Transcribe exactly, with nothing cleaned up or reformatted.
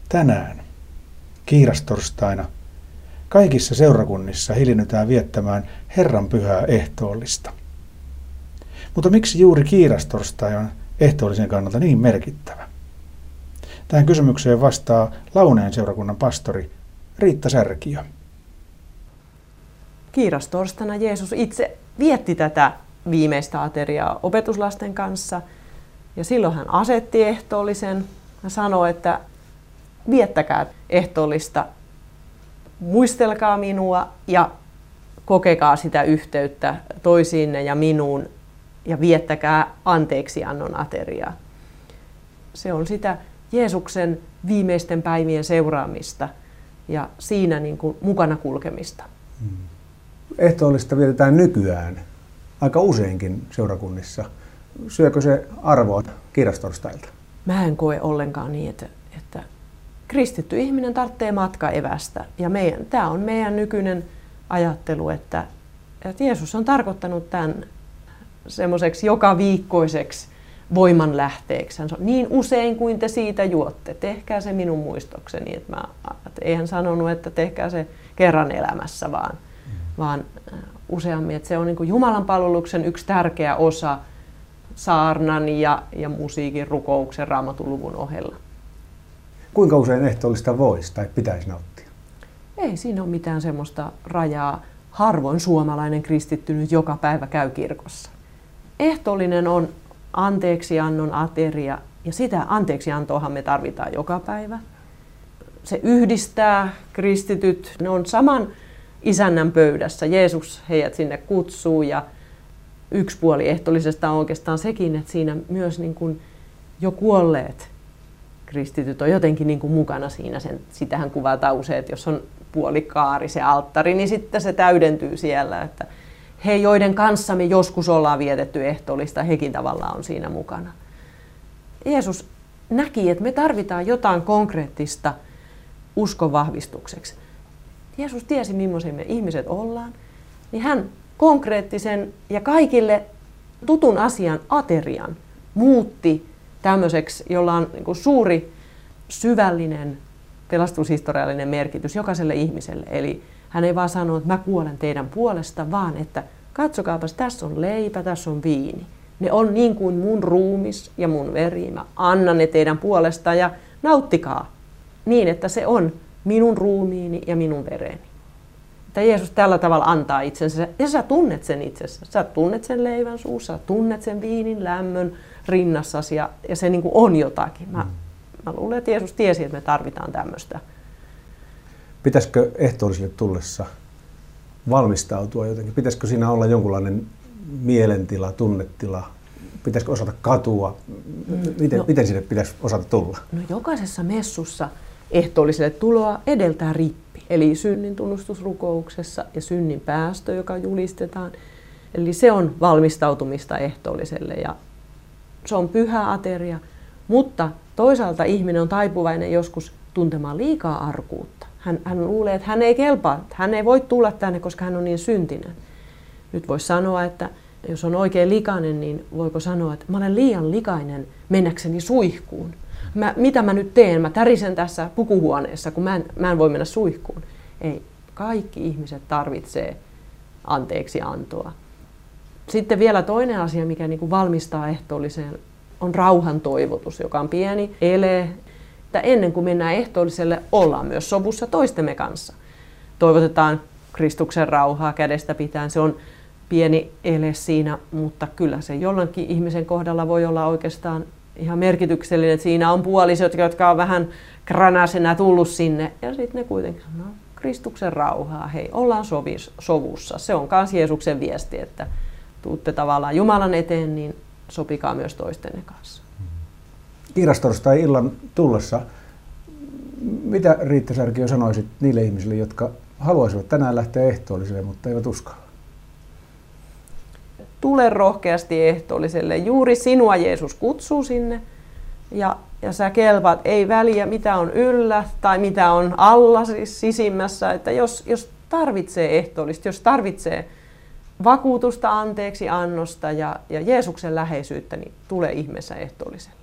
Tänään, kiirastorstaina, kaikissa seurakunnissa hiljennytään viettämään Herran pyhää ehtoollista. Mutta miksi juuri kiirastorstai on ehtoollisen kannalta niin merkittävä? Tähän kysymykseen vastaa Launeen seurakunnan pastori Riitta Särkiö. Kiirastorstaina Jeesus itse vietti tätä viimeistä ateriaa opetuslasten kanssa. Ja silloin hän asetti ehtoollisen ja sanoi, että viettäkää ehtoollista, muistelkaa minua ja kokekaa sitä yhteyttä toisiinne ja minuun ja viettäkää anteeksiannon ateriaa. Se on sitä Jeesuksen viimeisten päivien seuraamista ja siinä niin kuin mukana kulkemista. Ehtoollista vietetään nykyään aika useinkin seurakunnissa. Syökö se arvoa kiirastorstailta? Mä en koe ollenkaan niin, että, että kristitty ihminen tarvitsee matkaevästä. Ja meidän, tämä on meidän nykyinen ajattelu, että, että Jeesus on tarkoittanut tämän semmoiseksi joka viikkoiseksi voimanlähteeksi. Hän sanoo, niin usein kuin te siitä juotte, tehkää se minun muistokseni. Että mä, että ei hän sanonut, että tehkää se kerran elämässä, vaan, mm. vaan useammin, että se on niin kuin Jumalan palveluksen yksi tärkeä osa saarnan ja, ja musiikin, rukouksen, Raamatun luvun ohella. Kuinka usein ehtoollista voisi tai pitäisi nauttia? Ei siinä ole mitään semmoista rajaa. Harvoin suomalainen kristitty nyt joka päivä käy kirkossa. Ehtoollinen on anteeksiannon ateria ja sitä anteeksiantoahan me tarvitaan joka päivä. Se yhdistää kristityt, ne on saman isännän pöydässä. Jeesus heidät sinne kutsuu ja yksi puoli ehtoollisesta on oikeastaan sekin, että siinä myös niin kuin jo kuolleet kristityt on jotenkin niin kuin mukana siinä. Sen, sitähän kuvataan usein, että jos on puolikaari se alttari, niin sitten se täydentyy siellä. Että he, joiden kanssa me joskus ollaan vietetty ehtoollista, hekin tavallaan on siinä mukana. Jeesus näki, että me tarvitaan jotain konkreettista uskon vahvistukseksi. Jeesus tiesi, millaisia me ihmiset ollaan, niin hän konkreettisen ja kaikille tutun asian aterian muutti tämmöiseksi, jolla on niin kuin suuri syvällinen pelastushistoriallinen merkitys jokaiselle ihmiselle. Eli hän ei vaan sano, että mä kuolen teidän puolesta, vaan että katsokaapas, tässä on leipä, tässä on viini. Ne on niin kuin mun ruumis ja mun veri. Mä annan ne teidän puolesta ja nauttikaa niin, että se on minun ruumiini ja minun vereni. Että Jeesus tällä tavalla antaa itsensä, ja sä tunnet sen itsessä. Sä tunnet sen leivän suussa, sä tunnet sen viinin lämmön rinnassasi, ja, ja se niin kuin on jotakin. Mä, mä luulen, että Jeesus tiesi, että me tarvitaan tämmöistä. Pitäisikö ehtoolliselle tullessa valmistautua jotenkin? Pitäisikö siinä olla jonkunlainen mielentila, tunnetila? Pitäisikö osata katua? Miten, no, miten sinne pitäisi osata tulla? No jokaisessa messussa ehtoolliselle tuloa edeltää rippi. Eli synnin tunnustusrukouksessa ja synnin päästö, joka julistetaan. Eli se on valmistautumista ehtoolliselle ja se on pyhä ateria. Mutta toisaalta ihminen on taipuvainen joskus tuntemaan liikaa arkuutta. Hän, hän luulee, että hän ei kelpaa, hän ei voi tulla tänne, koska hän on niin syntinen. Nyt voisi sanoa, että jos on oikein likainen, niin voiko sanoa, että mä olen liian likainen mennäkseni suihkuun. Mä, mitä mä nyt teen? Mä tärisen tässä pukuhuoneessa, kun mä en, mä en voi mennä suihkuun. Ei, kaikki ihmiset tarvitsee anteeksiantoa. Sitten vielä toinen asia, mikä niin kuin valmistaa ehtoolliseen, on rauhan toivotus, joka on pieni ele. Että ennen kuin mennään ehtoolliselle, ollaan myös sovussa toistemme kanssa. Toivotetaan Kristuksen rauhaa kädestä pitäen. Se on pieni ele siinä, mutta kyllä se jollakin ihmisen kohdalla voi olla oikeastaan ihan merkityksellinen, että siinä on puolisot, jotka on vähän kränäsenä tullut sinne. Ja sitten ne kuitenkin sanoo, Kristuksen rauhaa, hei, ollaan sovis, sovussa. Se on myös Jeesuksen viesti, että tuutte tavallaan Jumalan eteen, niin sopikaa myös toistenne kanssa. Kiirastorstai illan tullessa, mitä Riitta Särkiö sanoisit niille ihmisille, jotka haluaisivat tänään lähteä ehtoolliselle, mutta eivät uskalla? Tule rohkeasti ehtoolliselle. Juuri sinua Jeesus kutsuu sinne ja, ja sä kelpaat. Ei väliä mitä on yllä tai mitä on alla siis sisimmässä. Että jos, jos tarvitsee ehtoollista, jos tarvitsee vakuutusta, anteeksi annosta ja, ja Jeesuksen läheisyyttä, niin tule ihmeessä ehtoolliselle.